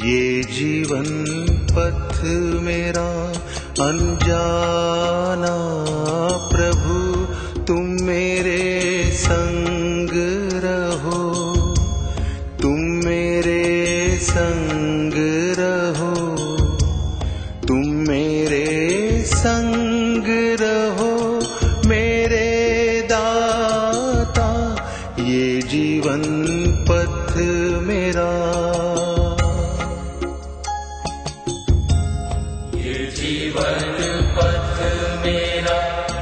ये जीवन पथ मेरा अनजाना प्रभु, तुम मेरे संग रहो, तुम मेरे संग रहो, तुम मेरे संग रहो मेरे दाता, ये जीवन पथ मेरा। ये जीवन पथ मेरा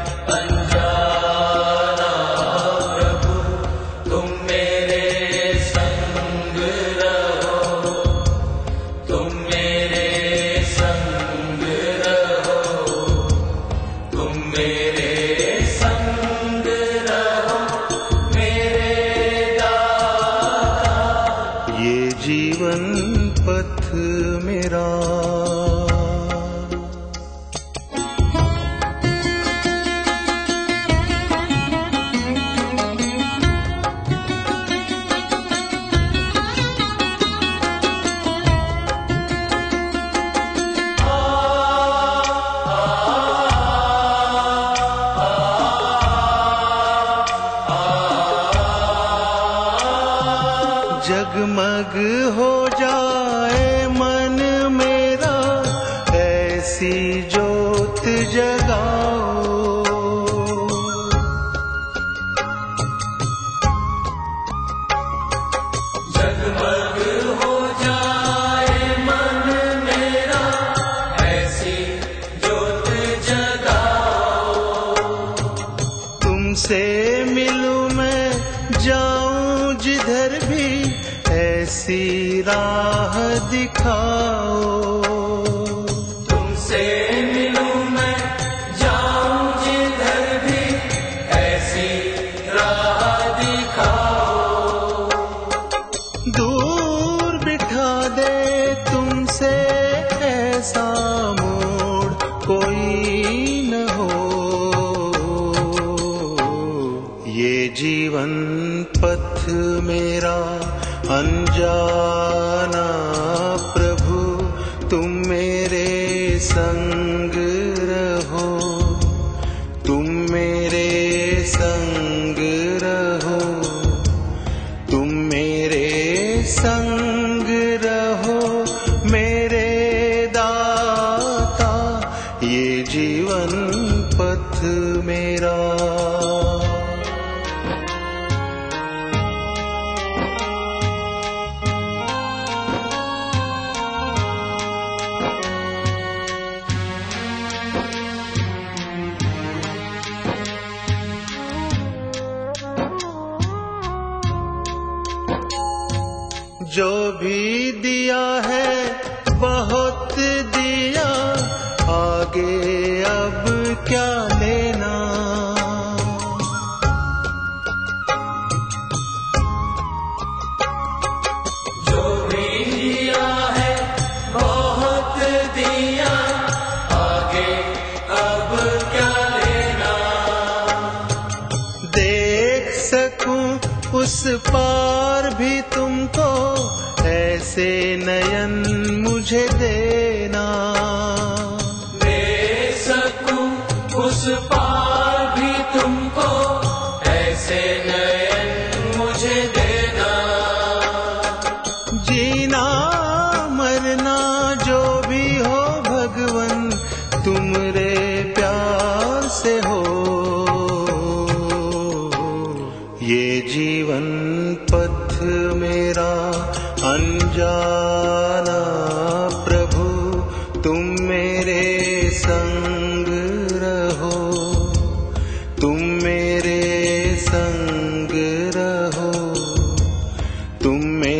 अनजाना प्रभु, तुम मेरे संग रहो, तुम मेरे संग रहो, तुम मेरे संग रहो मेरे दाता, ये जीवन पथ मेरा। जगमग हो जाए मन मेरा, ऐसी ज्योत जगाओ, जगमग हो जाए मन मेरा, ऐसी ज्योत जगाओ, तुमसे मिलूं मैं जाऊं जिधर भी, ऐसी राह दिखाओ, तुमसे मिलूं मैं जाऊं जिधर भी, ऐसी राह दिखाओ, दूर बिठा दे तुमसे ऐसा मोड़ कोई न हो, ये जीवन पथ मेरा अनजाना प्रभु, तुम मेरे संग रहो, तुम मेरे संग रहो, तुम मेरे संग रहो मेरे दाता, ये जीवन पथ मेरा। जो भी दिया है बहुत दिया, आगे अब क्या लेना, जो भी दिया है बहुत दिया, आगे अब क्या लेना, देख सकूं उस पार भी तुमको, ऐसे नयन मुझे देना, देख सकूं उस पार भी तुमको, ऐसे नयन मुझे देना, जीना मरना जो भी हो भगवन, तुमरे प्यार से हो, ये जीवन पथ मेरा अनजाना प्रभु, तुम मेरे संग रहो, तुम मेरे संग रहो, तुम